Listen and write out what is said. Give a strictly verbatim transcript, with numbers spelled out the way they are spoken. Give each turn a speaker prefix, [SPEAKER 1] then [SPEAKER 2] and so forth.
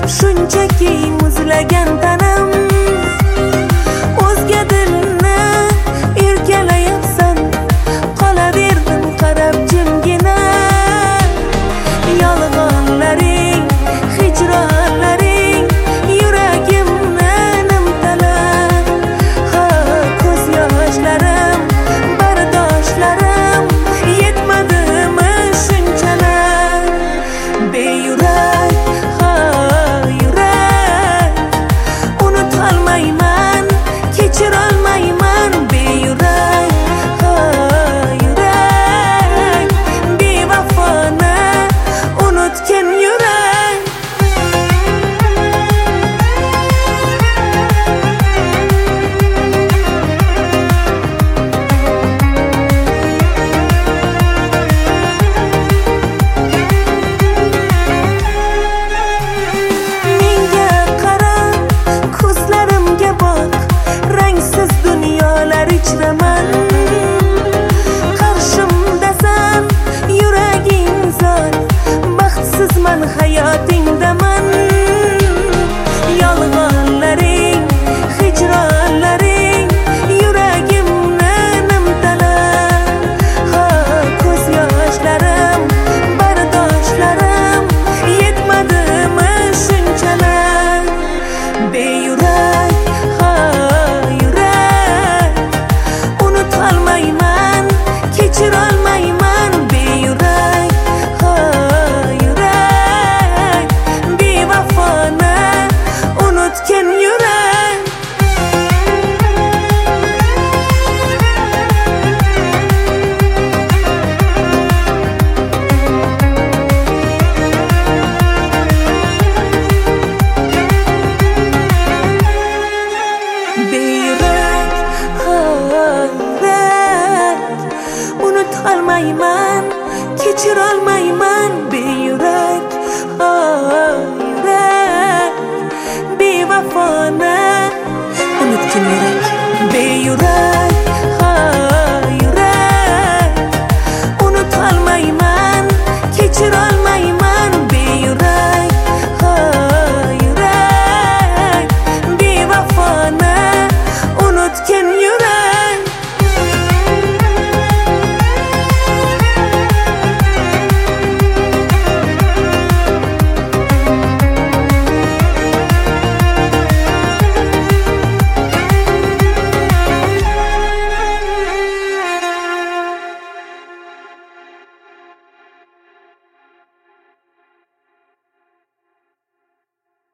[SPEAKER 1] shunchaki muzlagan tanam. O'zga dilni erkalayapsan, qolaverdim qarab jimgina. Yolg'onlaring, hijronlaring yuragimni nimtalar. Ha, ko'z yoshlarim, bardoshlarim yetmadimi shunchalar. Beyurak, ha yurak, unutolmayman, kechirolmayman. Beyurak, ha yurak, bevafoni unutgan yurak. Menga qara, ko'zlarimga boq, rangsiz dunyolar ichraman. Qarshimdasan, yuraging zor, baxtsizman, hayotingdaman. Yolg'onlaring, hijronlaring yuragimni nimtalar. Ha, ko'z yoshlarim, bardoshlarim yetmadimi shunchalar. Beyurak, ha yurak, unutolmayman, kechirolmayman. Beyurak, ha yurak, bevafoni unutgan yurak. Beyurak, ha yurak, unutolmayman, kechirolmayman. Beyurak, ha yurak, bevafoni unutgan yurak. Beyurak, ha